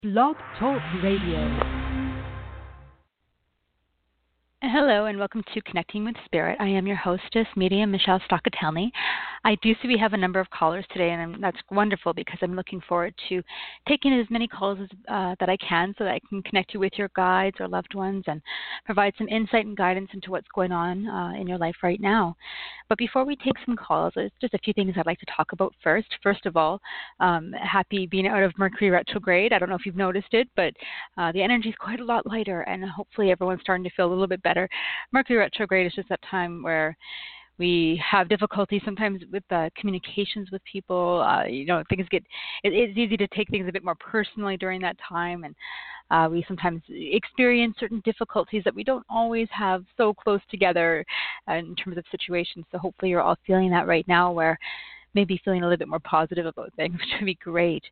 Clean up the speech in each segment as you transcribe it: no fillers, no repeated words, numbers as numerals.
Blog Talk Radio. Hello and welcome to Connecting with Spirit. I am your hostess, Medium Michelle Stockatelny. I do see we have a number of callers today, and that's wonderful because I'm looking forward to taking as many calls as, that I can so that I can connect you with your guides or loved ones and provide some insight and guidance into what's going on in your life right now. But before we take some calls, there's just a few things I'd like to talk about first. First of all, happy being out of Mercury retrograde. I don't know if you've noticed it, but the energy is quite a lot lighter, and hopefully everyone's starting to feel a little bit better. Mercury retrograde is just that time where we have difficulty sometimes with communications with people. Things it's easy to take things a bit more personally during that time, and we sometimes experience certain difficulties that we don't always have so close together in terms of situations. So hopefully you're all feeling that right now, where maybe feeling a little bit more positive about things, which would be great.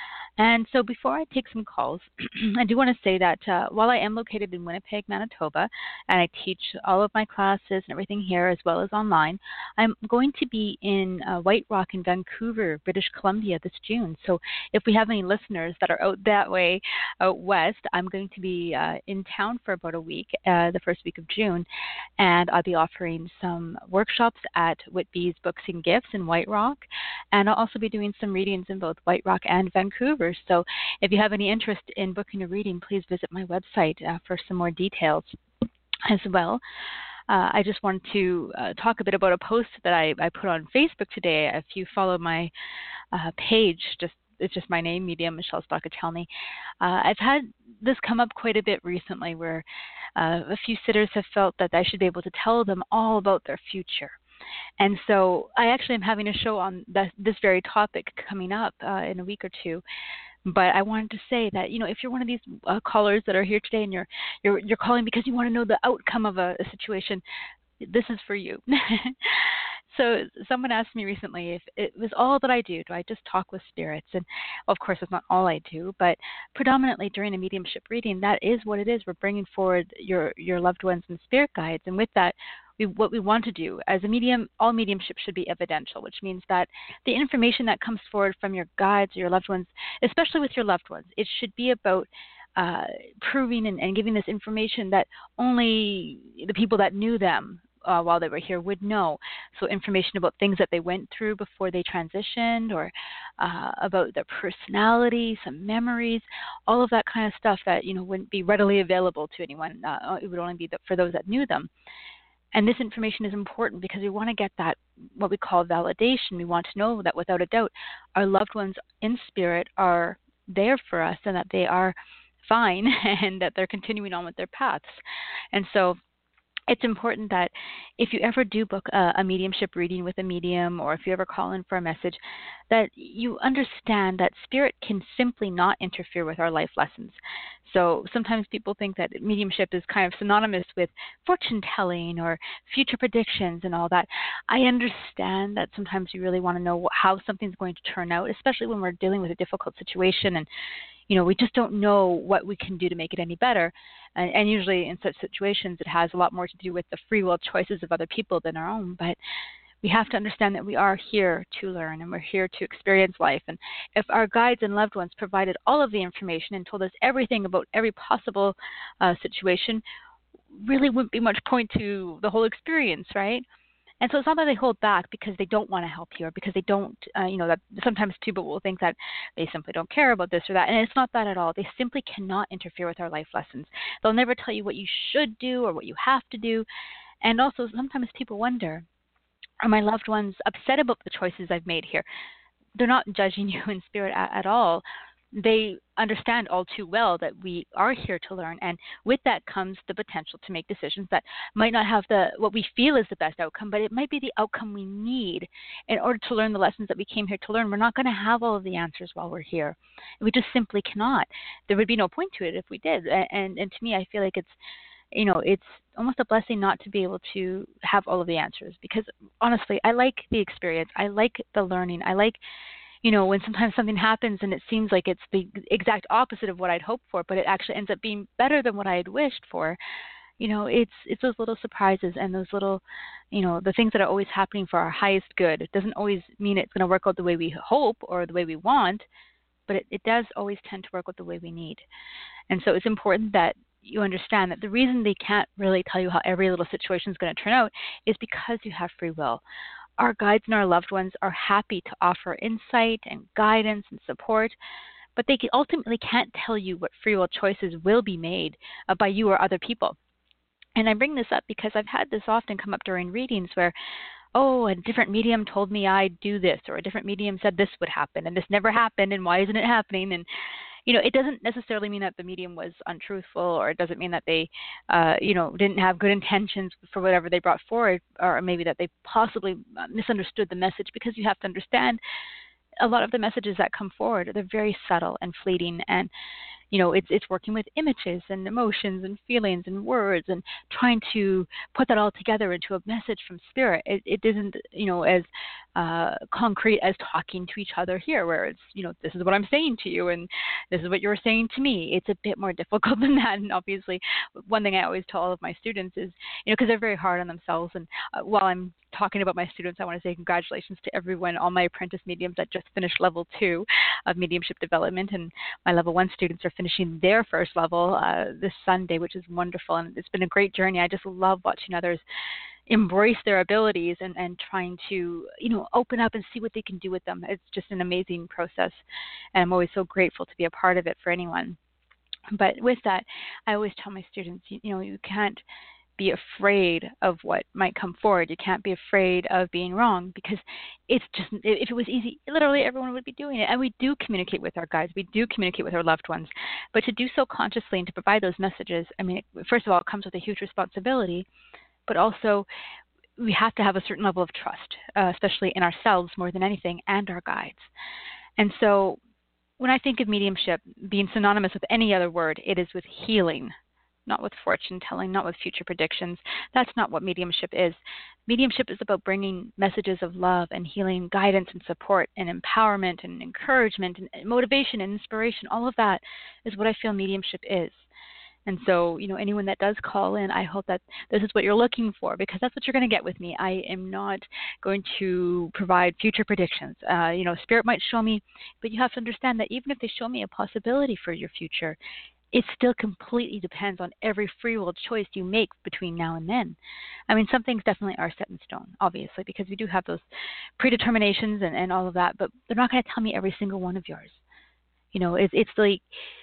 And so before I take some calls, I do want to say that while I am located in Winnipeg, Manitoba, and I teach all of my classes and everything here as well as online, I'm going to be in White Rock in Vancouver, British Columbia this June. So if we have any listeners that are out that way, out west, I'm going to be in town for about a week, the first week of June, and I'll be offering some workshops at Whitby's Books and Gifts in White Rock, and I'll also be doing some readings in both White Rock and Vancouver. So if you have any interest in booking a reading, please visit my website for some more details as well. I just wanted to talk a bit about a post that I put on Facebook today. If you follow my page, it's just my name, Medium Michelle Stockatelny. I've had this come up quite a bit recently, where a few sitters have felt that I should be able to tell them all about their future. And so I actually am having a show on this very topic coming up in a week or two. But I wanted to say that, if you're one of these callers that are here today and you're calling because you want to know the outcome of a situation, this is for you. So someone asked me recently if it was all that I do I just talk with spirits? And of course, it's not all I do, but predominantly during a mediumship reading, that is what it is. We're bringing forward your loved ones and spirit guides. And with that, what we want to do as a medium, all mediumship should be evidential, which means that the information that comes forward from your guides or your loved ones, especially with your loved ones, it should be about proving and giving this information that only the people that knew them while they were here would know. So information about things that they went through before they transitioned, or about their personality, some memories, all of that kind of stuff that wouldn't be readily available to anyone. It would only be for those that knew them. And this information is important because we want to get that, what we call validation. We want to know that without a doubt, our loved ones in spirit are there for us and that they are fine and that they're continuing on with their paths. And so it's important that if you ever do book a mediumship reading with a medium, or if you ever call in for a message, that you understand that spirit can simply not interfere with our life lessons. So sometimes people think that mediumship is kind of synonymous with fortune telling or future predictions and all that. I understand that sometimes you really want to know how something's going to turn out, especially when we're dealing with a difficult situation and we just don't know what we can do to make it any better. And usually in such situations, it has a lot more to do with the free will choices of other people than our own. But we have to understand that we are here to learn and we're here to experience life. And if our guides and loved ones provided all of the information and told us everything about every possible situation, really wouldn't be much point to the whole experience, right? And so it's not that they hold back because they don't want to help you, or because they don't, that sometimes people will think that they simply don't care about this or that. And it's not that at all. They simply cannot interfere with our life lessons. They'll never tell you what you should do or what you have to do. And also sometimes people wonder, are my loved ones upset about the choices I've made here? They're not judging you in spirit at all. They understand all too well that we are here to learn, and with that comes the potential to make decisions that might not have what we feel is the best outcome, but it might be the outcome we need in order to learn the lessons that we came here to learn. We're not going to have all of the answers while we're here. We just simply cannot. There would be no point to it if we did. And to me, I feel like it's almost a blessing not to be able to have all of the answers, because honestly, I like the experience. I like the learning. I like when sometimes something happens and it seems like it's the exact opposite of what I'd hoped for, but it actually ends up being better than what I had wished for. It's those little surprises and those little, the things that are always happening for our highest good. It doesn't always mean it's going to work out the way we hope or the way we want, but it does always tend to work out the way we need. And so it's important that you understand that the reason they can't really tell you how every little situation is going to turn out is because you have free will. Our guides and our loved ones are happy to offer insight and guidance and support, but they ultimately can't tell you what free will choices will be made by you or other people. And I bring this up because I've had this often come up during readings where, oh, a different medium told me I'd do this, or a different medium said this would happen, and this never happened, and why isn't it happening? And it doesn't necessarily mean that the medium was untruthful, or it doesn't mean that they, didn't have good intentions for whatever they brought forward, or maybe that they possibly misunderstood the message, because you have to understand a lot of the messages that come forward, they're very subtle and fleeting, and it's working with images and emotions and feelings and words and trying to put that all together into a message from spirit. It isn't, as concrete as talking to each other here, where it's, this is what I'm saying to you and this is what you're saying to me. It's a bit more difficult than that. And obviously, one thing I always tell all of my students is, because they're very hard on themselves. And while I'm talking about my students, I want to say congratulations to everyone, all my apprentice mediums that just finished level 2 of mediumship development, and my level 1 students are finishing their first level this Sunday, which is wonderful. And it's been a great journey. I just love watching others embrace their abilities and trying to, open up and see what they can do with them. It's just an amazing process, and I'm always so grateful to be a part of it for anyone. But with that, I always tell my students, you can't be afraid of what might come forward. You can't be afraid of being wrong, because it's just, if it was easy, literally everyone would be doing it. And we do communicate with our guides. We do communicate with our loved ones. But to do so consciously and to provide those messages, first of all, it comes with a huge responsibility, but also we have to have a certain level of trust, especially in ourselves more than anything, and our guides. And so when I think of mediumship being synonymous with any other word, it is with healing, not with fortune telling, not with future predictions. That's not what mediumship is. Mediumship is about bringing messages of love and healing, guidance and support and empowerment and encouragement and motivation and inspiration. All of that is what I feel mediumship is. And so, anyone that does call in, I hope that this is what you're looking for, because that's what you're going to get with me. I am not going to provide future predictions. Spirit might show me, but you have to understand that even if they show me a possibility for your future, it still completely depends on every free will choice you make between now and then. Some things definitely are set in stone, obviously, because we do have those predeterminations and all of that, but they're not going to tell me every single one of yours. It's like,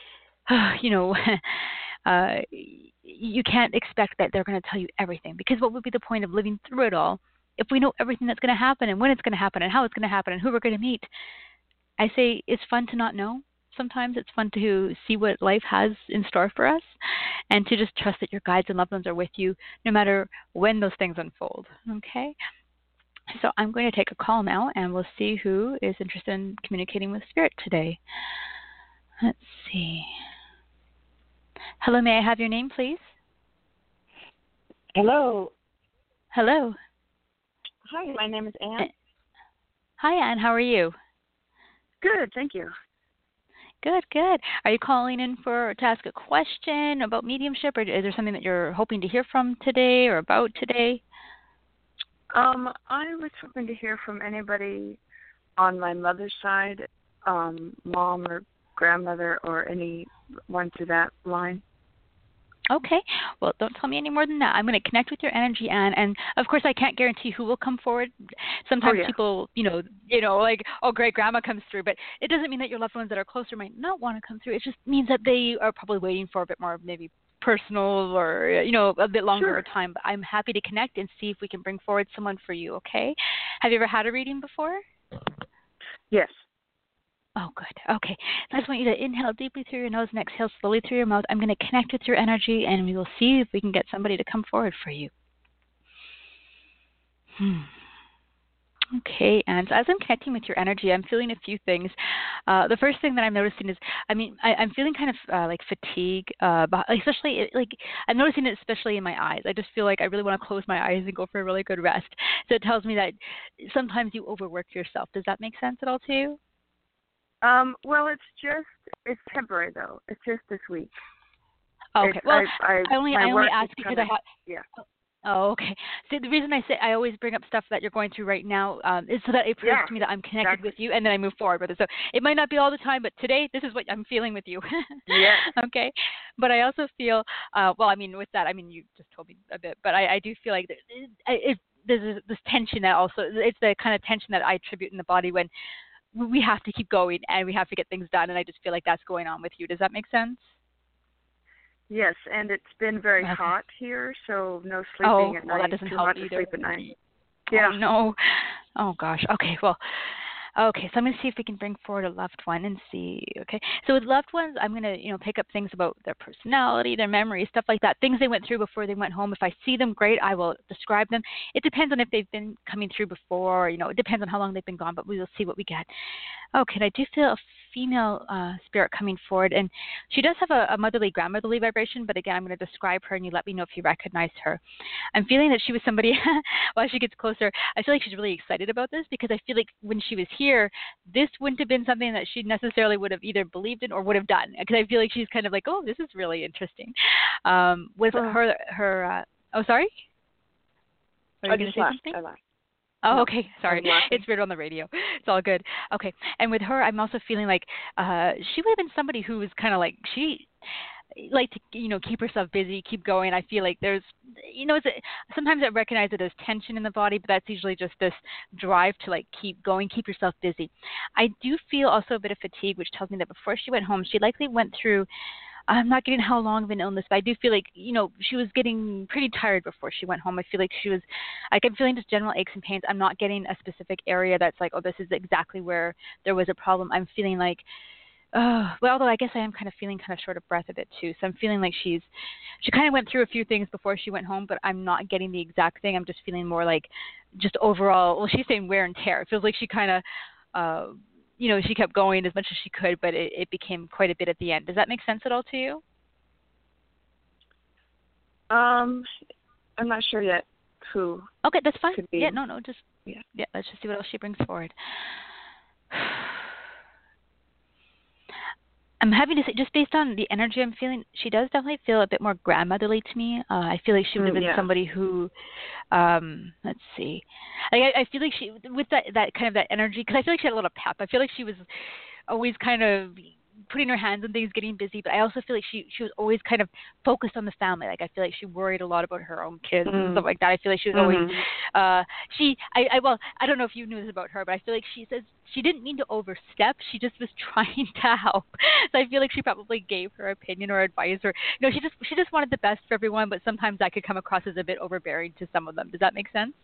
you can't expect that they're going to tell you everything, because what would be the point of living through it all if we know everything that's going to happen and when it's going to happen and how it's going to happen and who we're going to meet? I say it's fun to not know. Sometimes it's fun to see what life has in store for us, and to just trust that your guides and loved ones are with you no matter when those things unfold. Okay? So I'm going to take a call now, and we'll see who is interested in communicating with Spirit today. Let's see. Hello, may I have your name, please? Hello. Hello. Hi, my name is Anne. Hi, Anne. How are you? Good, thank you. Good, good. Are you calling in to ask a question about mediumship, or is there something that you're hoping to hear from today or about today? I was hoping to hear from anybody on my mother's side, mom or grandmother or anyone to that line. Okay. Well, don't tell me any more than that. I'm going to connect with your energy, Anne, and of course, I can't guarantee who will come forward. Sometimes people, like, great grandma comes through, but it doesn't mean that your loved ones that are closer might not want to come through. It just means that they are probably waiting for a bit more, maybe personal or a bit longer time. But I'm happy to connect and see if we can bring forward someone for you. Okay. Have you ever had a reading before? Yes. Oh, good. Okay. So I just want you to inhale deeply through your nose and exhale slowly through your mouth. I'm going to connect with your energy, and we will see if we can get somebody to come forward for you. Okay, and so as I'm connecting with your energy, I'm feeling a few things. The first thing that I'm noticing is, I'm feeling kind of like fatigue, especially I'm noticing it especially in my eyes. I just feel like I really want to close my eyes and go for a really good rest. So it tells me that sometimes you overwork yourself. Does that make sense at all to you? Well, it's temporary though. It's just this week. Okay. Well, I only ask because I have. Yeah. Oh, okay. So the reason I say I always bring up stuff that you're going through right now is so that it proves Yeah, to me that I'm connected exactly. with you, and then I move forward with it. So it might not be all the time, but today this is what I'm feeling with you. Yes. Okay. But I also feel, well, I mean, with that, I mean, you just told me a bit, but I do feel like there's this tension that also it's the kind of tension that I attribute in the body when we have to keep going and we have to get things done, and I just feel like that's going on with you. Does that make sense? Yes, and it's been very Okay. hot here, so no Oh, sleeping at well, that night. doesn't Too help hot to either. sleep at night. Oh Yeah. no. Oh gosh. Okay. Well, okay. So I'm going to see if we can bring forward a loved one and see. Okay. So with loved ones, I'm going to, pick up things about their personality, their memories, stuff like that. Things they went through before they went home. If I see them, great. I will describe them. It depends on if they've been coming through before. It depends on how long they've been gone, but we will see what we get. Okay, and I do feel a female spirit coming forward, and she does have a motherly, grandmotherly vibration. But again, I'm going to describe her, and you let me know if you recognize her. I'm feeling that she was somebody. While she gets closer, I feel like she's really excited about this because I feel like when she was here, this wouldn't have been something that she necessarily would have either believed in or would have done. Because I feel like she's kind of like, oh, this is really interesting. With Oh, her. Oh, sorry. Are I you going just to say laughed. something? I laughed. Oh, No, okay. I Sorry. was laughing. It's weird on the radio. It's all good. Okay. And with her, I'm also feeling like she would have been somebody who was kind of like she like to keep herself busy, keep going. I feel like there's sometimes I recognize it as tension in the body, but that's usually just this drive to like keep going, keep yourself busy. I do feel also a bit of fatigue, which tells me that before she went home, she likely went through I'm not getting how long of an illness, but I do feel like, she was getting pretty tired before she went home. I feel like I'm feeling just general aches and pains. I'm not getting a specific area that's like, oh, this is exactly where there was a problem. I'm feeling like, well, although I guess I am kind of feeling kind of short of breath a bit too. So I'm feeling like she kind of went through a few things before she went home, but I'm not getting the exact thing. I'm just feeling more like just overall, well, she's saying wear and tear. It feels like she kind of, she kept going as much as she could, but it became quite a bit at the end. Does that make sense at all to you? I'm not sure yet who Okay, that's fine. could Yeah, be. no, just Yeah. yeah. Let's just see what else she brings forward. I'm happy to say, just based on the energy I'm feeling, she does definitely feel a bit more grandmotherly to me. I feel like she would have been Yeah. somebody who, let's see, I feel like she with that kind of that energy, because I feel like she had a lot of pep. I feel like she was always kind of putting her hands on things, getting busy, but I also feel like she was always kind of focused on the family. Like I feel like she worried a lot about her own kids and stuff Mm. like that. I feel like she was always Mhm. well, I don't know if you knew this about her, but I feel like she says she didn't mean to overstep. She just was trying to help. So I feel like she probably gave her opinion or advice, or she just wanted the best for everyone, but sometimes that could come across as a bit overbearing to some of them. Does that make sense?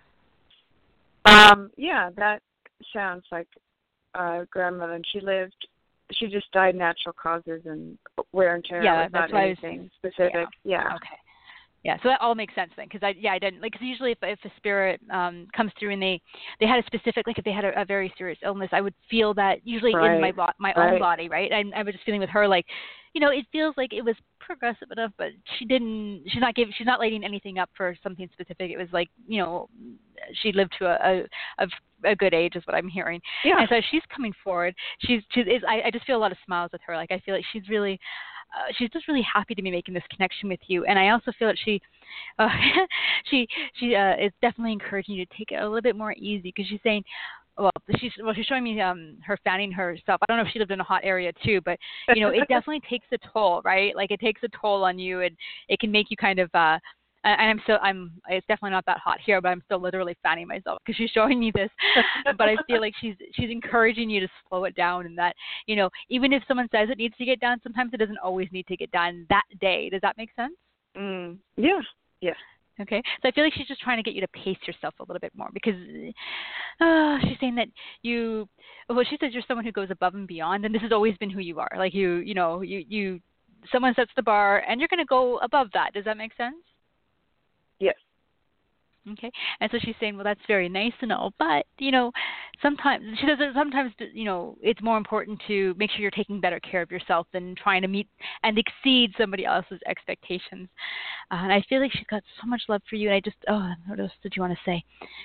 Yeah, that sounds like grandmother, and she just died natural causes and wear and tear. It Yeah, was that's not why I was. anything Yeah. specific. Yeah. Okay. Yeah, so that all makes sense then, because I didn't like, because usually if a spirit comes through and they had a specific, like if they had a very serious illness, I would feel that usually in Right. my own Right. body, right? And I was just feeling with her like, it feels like it was progressive enough, but she's not lighting anything up for something specific. It was like, she lived to a good age is what I'm hearing, Yeah. and so she's coming forward. I just feel a lot of smiles with her. Like I feel like she's just really happy to be making this connection with you, and I also feel that uh, she is definitely encouraging you to take it a little bit more easy, because she's saying, she's showing me her fanning herself. I don't know if she lived in a hot area too, but it definitely takes a toll, right? Like it takes a toll on you, and it can make you kind of and it's definitely not that hot here, but I'm still literally fanning myself because she's showing me this. But I feel like she's encouraging you to slow it down, and that even if someone says it needs to get done, sometimes it doesn't always need to get done that day. Does that make sense? Yeah. Yeah. Okay, so I feel like she's just trying to get you to pace yourself a little bit more, because she's saying that she says you're someone who goes above and beyond, and this has always been who you are. Like someone sets the bar, and you're going to go above that. Does that make sense? Yes. Okay, and so she's saying, well, that's very nice and all, but sometimes she says that sometimes it's more important to make sure you're taking better care of yourself than trying to meet and exceed somebody else's expectations. And I feel like she's got so much love for you, and what else did you want to say?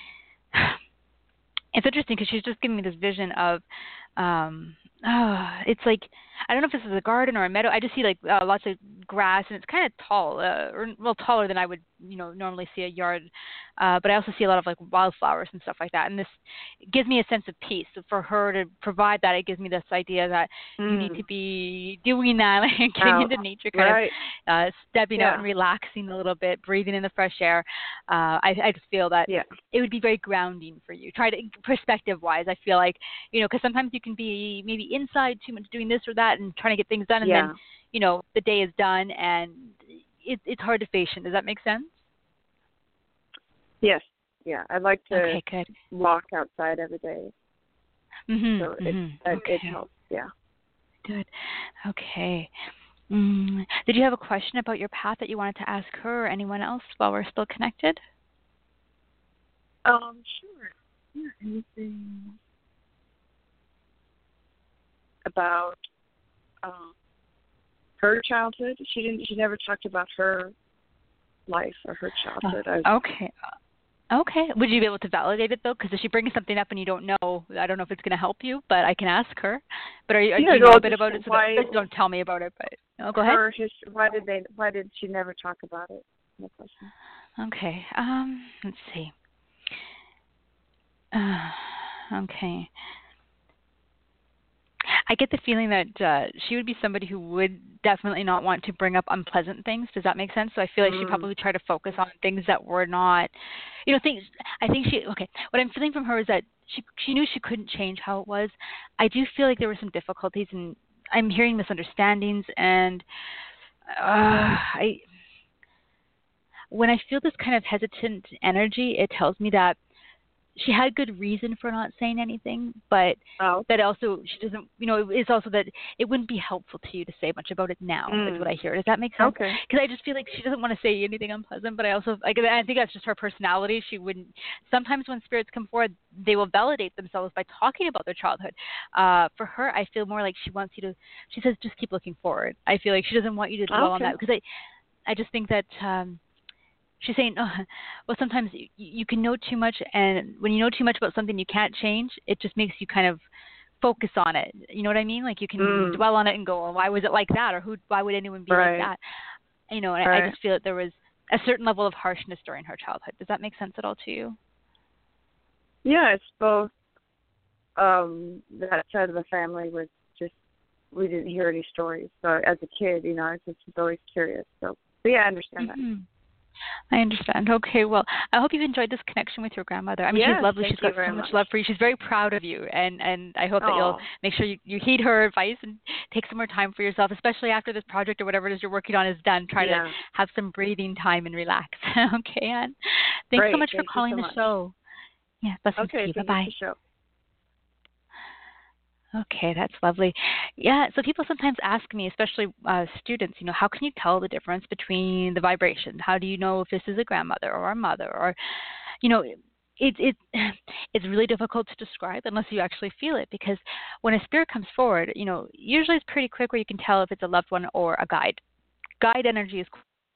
It's interesting because she's just giving me this vision of, it's like, I don't know if this is a garden or a meadow. I just see like lots of grass, and it's kind of tall, or well, taller than I would, normally see a yard. But I also see a lot of like wildflowers and stuff like that. And this gives me a sense of peace. So for her to provide that, it gives me this idea that you need to be doing that, like getting into nature, kind of stepping out and relaxing a little bit, breathing in the fresh air. I just feel that it would be very grounding for you. Try to, perspective-wise, I feel like, because sometimes you can be maybe inside too much doing this or that and trying to get things done, and then, the day is done and it's hard to face it. Does that make sense? Yes. Yeah. I'd like to walk outside every day. Mm-hmm. So it helps. Yeah. Good. Okay. Did you have a question about your path that you wanted to ask her or anyone else while we're still connected? Sure. Yeah. Anything about her childhood? She never talked about her life or her childhood. Okay. Would you be able to validate it though? Because if she brings something up and you don't know, I don't know if it's going to help you, but I can ask her. But do you know a bit about it? So that, don't tell me about it. But go ahead. Why did she never talk about it? No question. Okay. Let's see. Okay. I get the feeling that she would be somebody who would definitely not want to bring up unpleasant things. Does that make sense? So I feel like she probably tried to focus on things that were not, things. I think what I'm feeling from her is that she knew she couldn't change how it was. I do feel like there were some difficulties, and I'm hearing misunderstandings, and when I feel this kind of hesitant energy, it tells me that she had good reason for not saying anything, but that also she doesn't, it's also that it wouldn't be helpful to you to say much about it now, is what I hear. Does that make sense? Okay. Because I just feel like she doesn't want to say anything unpleasant, but I think that's just her personality. She wouldn't, sometimes when spirits come forward, they will validate themselves by talking about their childhood. For her, I feel more like she wants you to, she says, just keep looking forward. I feel like she doesn't want you to dwell on that, because I just think that, she's saying, well, sometimes you can know too much, and when you know too much about something you can't change, it just makes you kind of focus on it. You know what I mean? Like you can dwell on it and go, well, why was it like that? Or why would anyone be like that? And I just feel that there was a certain level of harshness during her childhood. Does that make sense at all to you? Yeah, it's both. That side of the family was just, we didn't hear any stories. So as a kid, I just was always curious. So yeah, I understand that. I understand. Okay, well, I hope you've enjoyed this connection with your grandmother. I mean, she's lovely. She's got so much love for you. She's very proud of you, and I hope that you'll make sure you heed her advice and take some more time for yourself, especially after this project or whatever it is you're working on is done. Try to have some breathing time and relax. Okay, Anne? Thanks so much for calling the show. Yeah, blessings to you. Bye-bye. Okay, that's lovely. Yeah, so people sometimes ask me, especially students, how can you tell the difference between the vibration? How do you know if this is a grandmother or a mother? Or, it's really difficult to describe unless you actually feel it, because when a spirit comes forward, usually it's pretty quick where you can tell if it's a loved one or a guide. Guide energy is,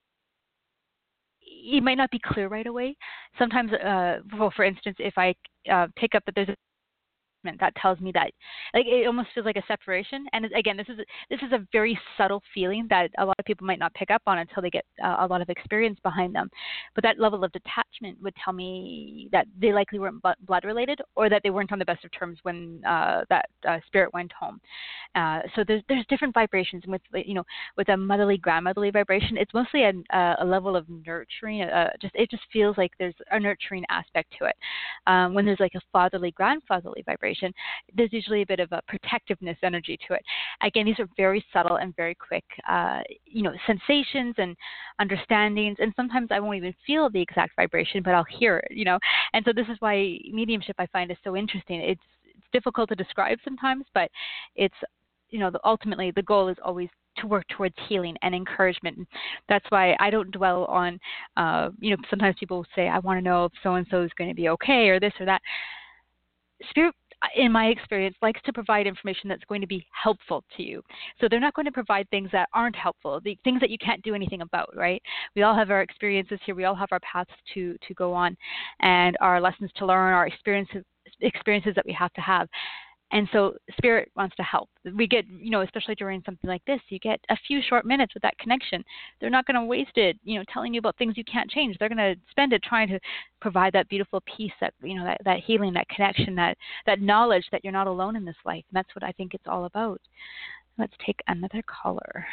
it might not be clear right away. Sometimes, for instance, if I pick up that there's a that tells me that, like, it almost feels like a separation. And again, this is a very subtle feeling that a lot of people might not pick up on until they get a lot of experience behind them. But that level of detachment would tell me that they likely weren't blood related, or that they weren't on the best of terms when that spirit went home. So there's different vibrations, and with a motherly, grandmotherly vibration, it's mostly a level of nurturing. It just feels like there's a nurturing aspect to it. When there's like a fatherly, grandfatherly vibration, there's usually a bit of a protectiveness energy to it. Again, these are very subtle and very quick, sensations and understandings. And sometimes I won't even feel the exact vibration, but I'll hear it, And so this is why mediumship, I find, is so interesting. It's difficult to describe sometimes, but it's, ultimately the goal is always to work towards healing and encouragement. And that's why I don't dwell on, sometimes people say, I want to know if so-and-so is going to be okay, or this or that. Spirit, in my experience, likes to provide information that's going to be helpful to you. So they're not going to provide things that aren't helpful, the things that you can't do anything about, right? We all have our experiences here. We all have our paths to go on, and our lessons to learn, our experiences that we have to have. And so Spirit wants to help. We get, especially during something like this, you get a few short minutes with that connection. They're not going to waste it, telling you about things you can't change. They're going to spend it trying to provide that beautiful peace, that healing, that connection, that knowledge that you're not alone in this life. And that's what I think it's all about. Let's take another caller.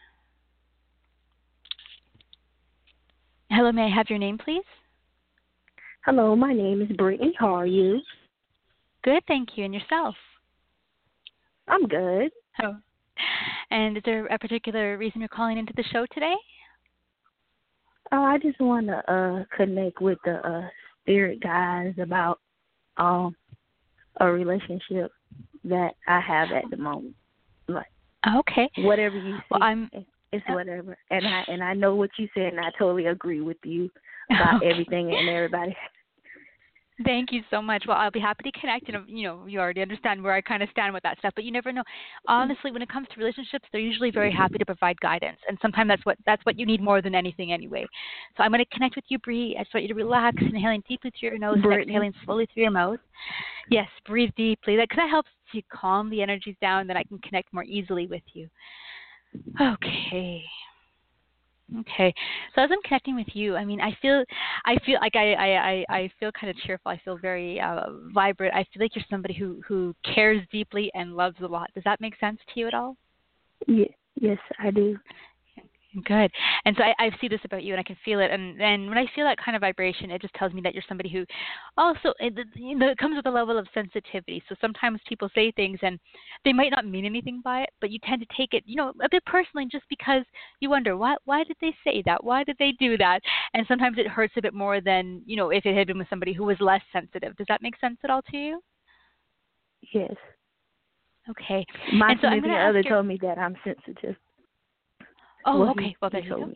Hello, may I have your name, please? Hello, my name is Brittany. How are you? Good, thank you. And yourself? I'm good. Oh. And is there a particular reason you're calling into the show today? I just want to connect with the spirit guys about a relationship that I have at the moment. Like, okay. Whatever you say. Well, it's whatever. And I know what you said, and I totally agree with you about everything and everybody. Thank you so much. Well, I'll be happy to connect. And, you already understand where I kind of stand with that stuff. But you never know. Honestly, when it comes to relationships, they're usually very happy to provide guidance. And sometimes that's what you need more than anything anyway. So I'm going to connect with you, Bree. I just want you to relax, inhaling deeply through your nose, and exhaling slowly through your mouth. Yes, breathe deeply. Because that helps to calm the energies down, then I can connect more easily with you. Okay. So as I'm connecting with you, I mean, I feel like I feel kind of cheerful. I feel very vibrant. I feel like you're somebody who cares deeply and loves a lot. Does that make sense to you at all? Yeah, yes, I do. Good. And so I see this about you, and I can feel it. And when I feel that kind of vibration, it just tells me that you're somebody who also, it comes with a level of sensitivity. So sometimes people say things, and they might not mean anything by it, but you tend to take it, a bit personally just because you wonder, why did they say that? Why did they do that? And sometimes it hurts a bit more than, if it had been with somebody who was less sensitive. Does that make sense at all to you? Yes. Okay. My significant other told me that I'm sensitive. Oh, okay. Well, there you go.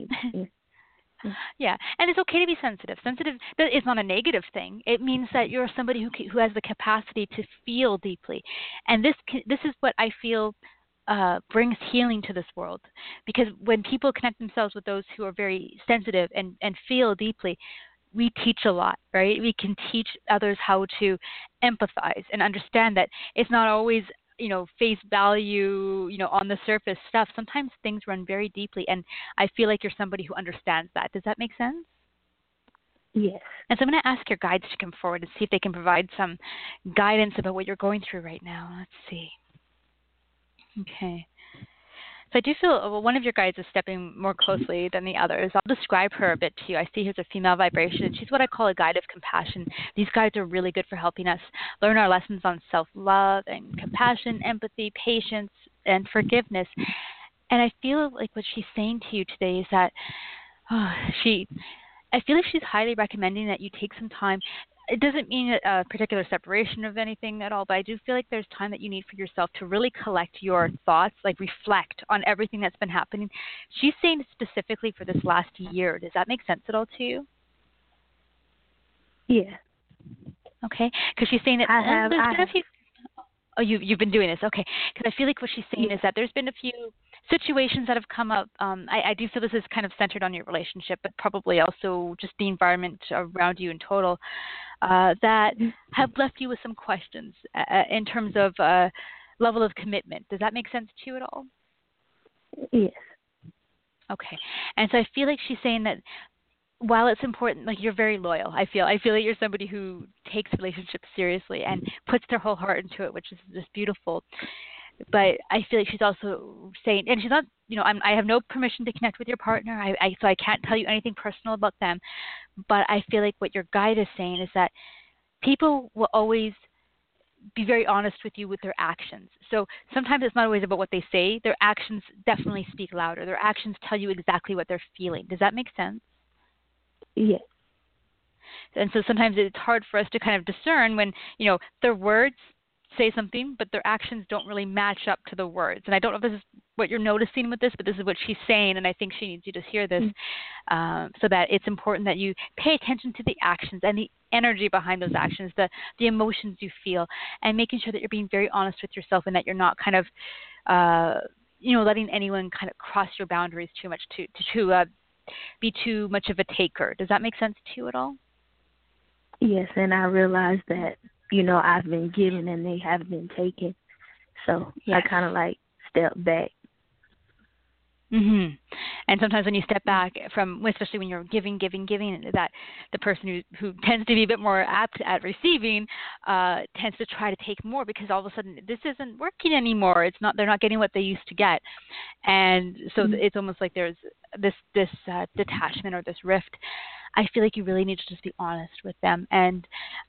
Yeah, and it's okay to be sensitive. Sensitive is not a negative thing. It means that you're somebody who has the capacity to feel deeply, and this is what I feel brings healing to this world. Because when people connect themselves with those who are very sensitive and feel deeply, we teach a lot, right? We can teach others how to empathize and understand that it's not always face value, on the surface stuff. Sometimes things run very deeply, and I feel like you're somebody who understands that. Does that make sense? Yes. And so I'm going to ask your guides to come forward and see if they can provide some guidance about what you're going through right now. Let's see. Okay. So I do feel one of your guides is stepping more closely than the others. I'll describe her a bit to you. I see her as a female vibration. She's what I call a guide of compassion. These guides are really good for helping us learn our lessons on self-love and compassion, empathy, patience, and forgiveness. And I feel like what she's saying to you today is that I feel like she's highly recommending that you take some time. It doesn't mean a particular separation of anything at all, but I do feel like there's time that you need for yourself to really collect your thoughts, like reflect on everything that's been happening. She's saying specifically for this last year. Does that make sense at all to you? Yeah. Okay, because she's saying that there's been a few. Oh, you've been doing this, okay? Because I feel like what she's saying is that there's been a few situations that have come up. I do feel this is kind of centered on your relationship, but probably also just the environment around you in total, that have left you with some questions in terms of level of commitment. Does that make sense to you at all? Yes. Okay. And so I feel like she's saying that while it's important, like you're very loyal. I feel like you're somebody who takes relationships seriously and puts their whole heart into it, which is just beautiful. But I feel like she's also saying, and she's not, I have no permission to connect with your partner, so I can't tell you anything personal about them. But I feel like what your guide is saying is that people will always be very honest with you with their actions. So sometimes it's not always about what they say. Their actions definitely speak louder. Their actions tell you exactly what they're feeling. Does that make sense? Yes. And so sometimes it's hard for us to kind of discern when, their words say something, but their actions don't really match up to the words. And I don't know if this is what you're noticing with this, but this is what she's saying, and I think she needs you to hear this, so that it's important that you pay attention to the actions and the energy behind those actions, the emotions you feel, and making sure that you're being very honest with yourself and that you're not kind of, letting anyone kind of cross your boundaries too much to be too much of a taker. Does that make sense to you at all? Yes, and I realize that, I've been given and they have been taken. So I Yes. kind of like step back. And sometimes when you step back from, especially when you're giving, that the person who tends to be a bit more apt at receiving tends to try to take more, because all of a sudden this isn't working anymore. They're not getting what they used to get, and so it's almost like there's this detachment or this rift. I feel like you really need to just be honest with them and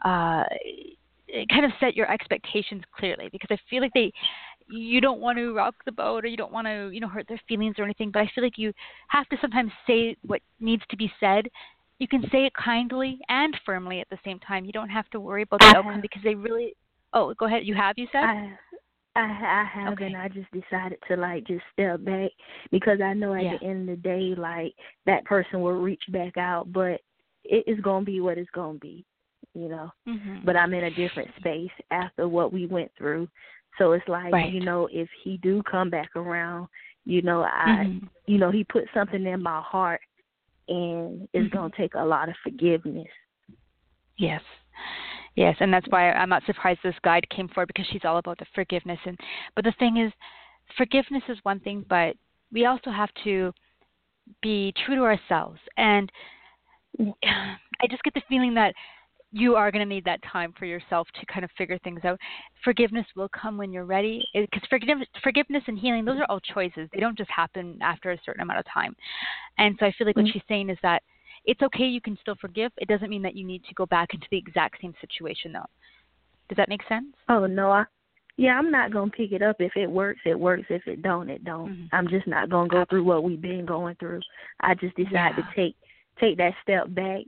kind of set your expectations clearly, because I feel like you don't want to rock the boat, or you don't want to, hurt their feelings or anything, but I feel like you have to sometimes say what needs to be said. You can say it kindly and firmly at the same time. You don't have to worry about the outcome, because they really. Oh, go ahead. You said? I have, Okay. and I just decided to like just step back, because I know at the end of the day, like that person will reach back out, but it is gonna be what it's gonna be, But I'm in a different space after what we went through, so it's like, right. If he do come back around, he put something in my heart, and it's gonna take a lot of forgiveness. Yes. Yes, and that's why I'm not surprised this guide came forward, because she's all about the forgiveness. But the thing is, forgiveness is one thing, but we also have to be true to ourselves. And I just get the feeling that you are going to need that time for yourself to kind of figure things out. Forgiveness will come when you're ready, because forgiveness and healing, those are all choices. They don't just happen after a certain amount of time. And so I feel like what she's saying is that it's okay, you can still forgive. It doesn't mean that you need to go back into the exact same situation, though. Does that make sense? Oh, no, I'm not going to pick it up. If it works, it works. If it don't, it don't. I'm just not going to go through what we've been going through. I just decided to take that step back,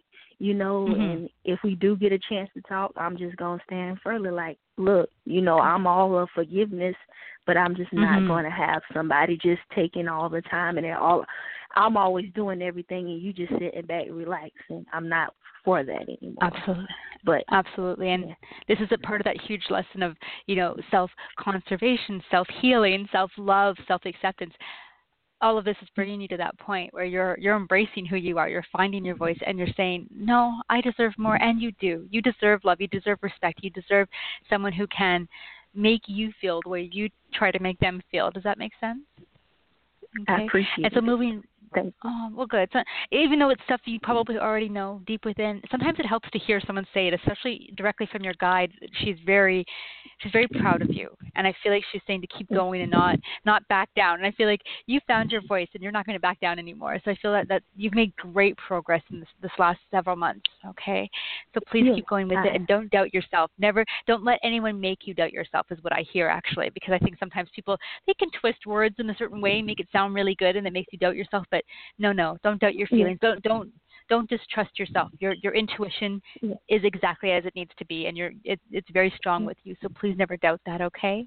and if we do get a chance to talk, I'm just going to stand further like, look, I'm all of forgiveness, but I'm just not going to have somebody just taking all the time, and I'm always doing everything, and you just sitting back relaxing. I'm not for that anymore. Absolutely. And this is a part of that huge lesson of, self-conservation, self-healing, self-love, self-acceptance. All of this is bringing you to that point where you're embracing who you are. You're finding your voice, and you're saying, no, I deserve more. And you do. You deserve love. You deserve respect. You deserve someone who can make you feel the way you try to make them feel. Does that make sense? Okay. I appreciate it. And so moving. Thank you. Oh, well, good. So, even though it's stuff you probably already know deep within, sometimes it helps to hear someone say it, especially directly from your guide. She's very proud of you, and I feel like she's saying to keep going and not back down. And I feel like you found your voice, and you're not going to back down anymore. So I feel that you've made great progress in this last several months. Okay, so please keep going with it, and don't doubt yourself. Don't let anyone make you doubt yourself, is what I hear actually, because I think sometimes people, they can twist words in a certain way, make it sound really good, and it makes you doubt yourself. But no, don't doubt your feelings. Don't distrust yourself. Your intuition is exactly as it needs to be, and it's very strong with you. So please never doubt that. Okay.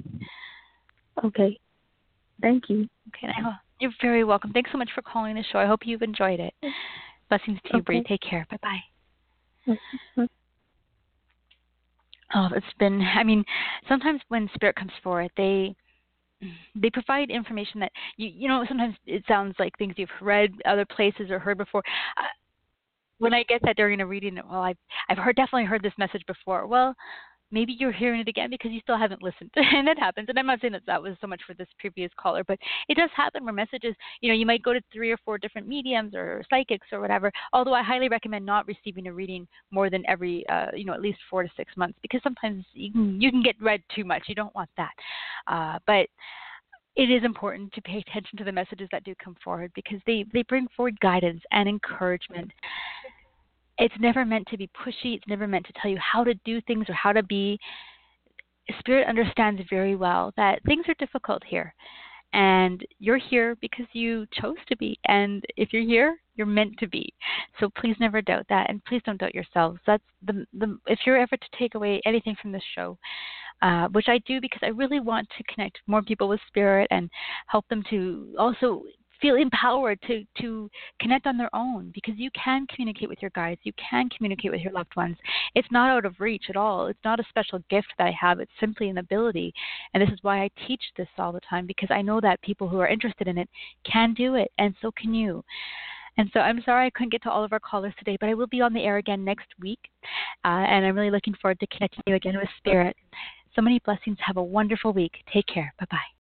Okay. Thank you. Okay. You're very welcome. Thanks so much for calling the show. I hope you've enjoyed it. Blessings to you, Bree. Take care. Bye bye. Oh, it's been. I mean, sometimes when Spirit comes forward, they provide information that sometimes it sounds like things you've read other places or heard before. When I get that during a reading, well, I've definitely heard this message before. Well, maybe you're hearing it again because you still haven't listened, and that happens. And I'm not saying that was so much for this previous caller, but it does happen where messages, you might go to 3 or 4 different mediums or psychics or whatever. Although I highly recommend not receiving a reading more than every, at least 4 to 6 months, because sometimes you can get read too much. You don't want that, but it is important to pay attention to the messages that do come forward, because they bring forward guidance and encouragement. It's never meant to be pushy. It's never meant to tell you how to do things or how to be. Spirit understands very well that things are difficult here. And you're here because you chose to be. And if you're here, you're meant to be. So please never doubt that. And please don't doubt yourselves. That's if you're ever to take away anything from this show, which I do because I really want to connect more people with Spirit and help them to also feel empowered to connect on their own, because you can communicate with your guides. You can communicate with your loved ones. It's not out of reach at all. It's not a special gift that I have. It's simply an ability. And this is why I teach this all the time, because I know that people who are interested in it can do it, and so can you. And so I'm sorry I couldn't get to all of our callers today, but I will be on the air again next week. And I'm really looking forward to connecting you again with Spirit. So many blessings. Have a wonderful week. Take care. Bye-bye.